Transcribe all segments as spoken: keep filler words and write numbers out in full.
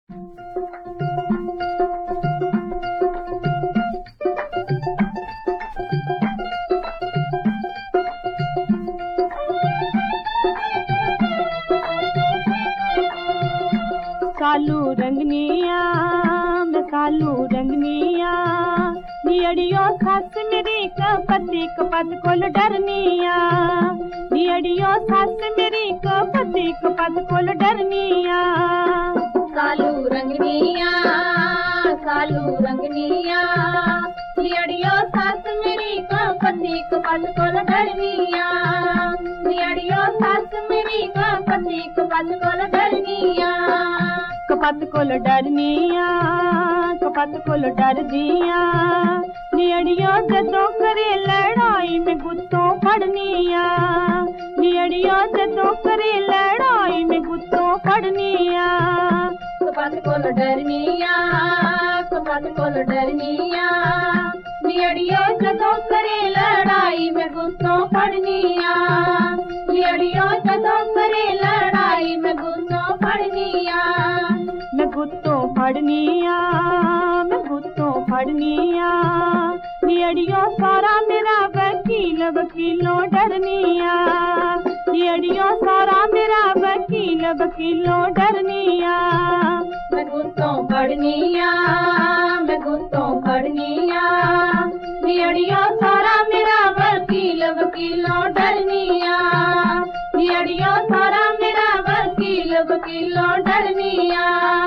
कालू रंगनिया मैं कालू रंगनिया नियड़ियो सास मेरी कपति कपत कोल डरनिया नियड़ियो सास मेरी कपति कपत कोल डरनिया। कालू रंगनिया कालू रंगनिया नियड़ियो सास मेरी कपति कपत कोल डरनिया नियड़ियो सास मेरी कपति कपत कोल डरनिया। कपत कोल डरनिया कपत कोल डर दिया नियड़ियो जदों करे लड़ाई में गुत्तों पड़निया नियड़ियो जदों करे लड़ाई में गुत्तों पड़निया। कपत कोल डरनिया कपत कोल डरनिया नियड़ियो जदों करे लड़ाई में गुत्तों पड़निया नियड़ियो जदों करे लड़ाई में गुत्तों पड़निया। मैं गुत्तों पड़निया मैं गुत्तों पड़निया नियड़ियो सारा मेरा वकील वकीलों डरनिया नियड़ियो सारा मेरा वकील वकीलों डरनिया। मैं गुत्तों पड़निया मैं गुत्तों पड़निया नियड़ियो सारा मेरा वकील वकीलों डरनिया नियड़ियो सारा मेरा वकील वकीलों डरनिया।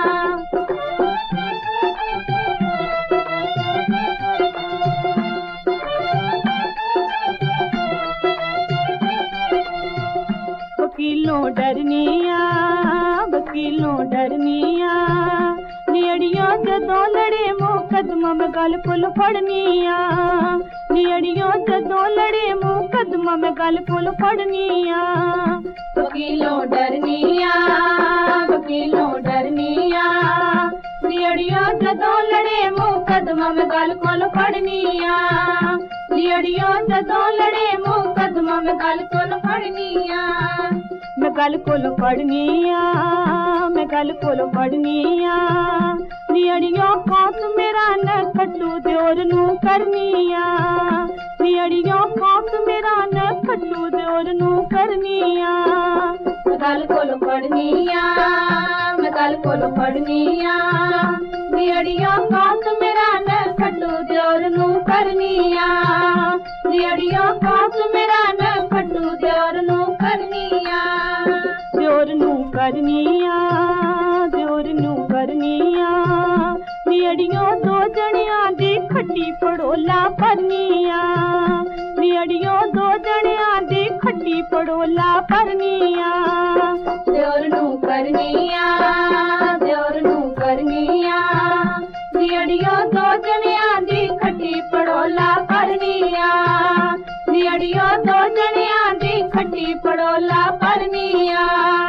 वकीलों डरनिया वकीलों डरनिया नियड़ियो जदों लड़े मुकदमा में गल पुल फड़निया नियड़ियो जदों लड़े मुकदमा में गल पुल फड़निया। वकीलों डरनिया वकीलों डरनिया नियड़ियो जदों लड़े मुकदमा में गल पुल फड़निया नियड़ियो जदों लड़े मुकदमा में गल पुल फड़निया। मैं गल कोल पड़निया मैं गल कोल पड़निया नियड़ियो कौस मेरा न खट्टू द्योर नू करनिया नियड़ियो कौस मेरा न खट्टू द्योर नू करनिया। गल कोल पड़निया मैं गल कोल पड़निया नियड़ियो कौस मेरा न खट्टू द्योर नू करनिया नियड़ियो कौस मेरा न खट्टू द्योर नू करनिया। द्योर नू करनिया द्योर नू करनिया नियड़ियो दो जणिया दी खट्टी पड़ोला परनिया नियड़ियो दो जणिया दी खट्टी पड़ोला परनिया। द्योर नू करनिया द्योर नू करनिया नियड़ियो दो जणिया दी खट्टी पड़ोला परनिया नियड़ियो दो जणिया दी खट्टी पड़ोला परनिया।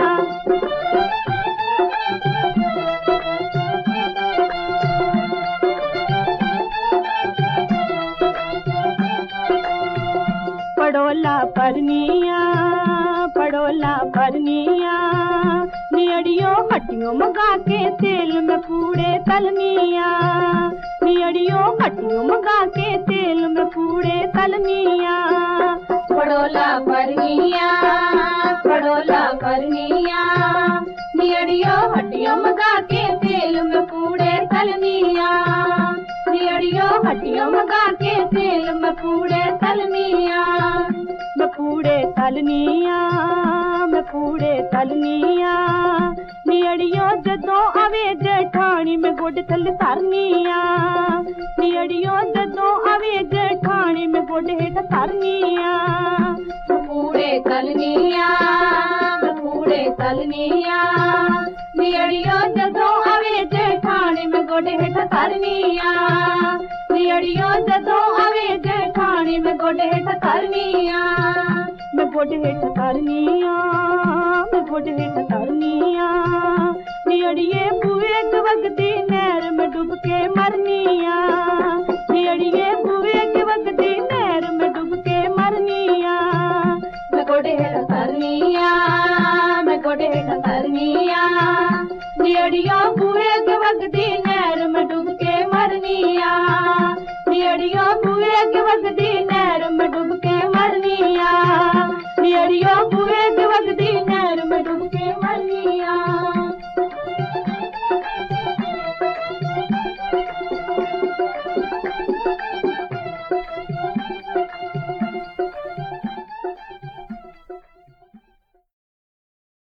पड़ोला परनिया पड़ोला परनिया नियड़ियो हट्टियों मंगा के तेल में पूड़े तलनिया नियड़ियो हट्टियों मंगा के तेल में पूड़े तलनिया। पड़ोला परनिया पड़ोला परनिया नियड़ियो हट्टियों मंगा के तेल में पूड़े तलनिया नियड़ियो हट्टियों मंगा के तेल में पूड़े तलनिया। मैं पूड़े तलनिया मैं पूड़े तलनिया नियड़ियो जदों आवे जेठानी में गोड थल सरनिया नियड़ियो जदों आवे जेठानी में गोड हेठ सरनिया। पूड़े तलनिया पूड़े तलनिया नियड़ियो जदों आवे जेठानी में गोड हेठ सरनिया नियड़ियो जदों आवे जेठानी में गोड हेठ सरनिया। मैं गोड हेठ सरनिया मैं गोड हेठ सरनिया नियड़िए बुए वगदी नहर में डूब के मरनिया नियड़िए बुए वगदी नहर में डूब के मरनिया। मैं गोड हेठ सरनिया मैं गोड हेठ सरनिया नियड़ियो अड़ियो बूहे के वगदी नहर में डूब के मरनिया नी अड़ियो बूहे के वगदी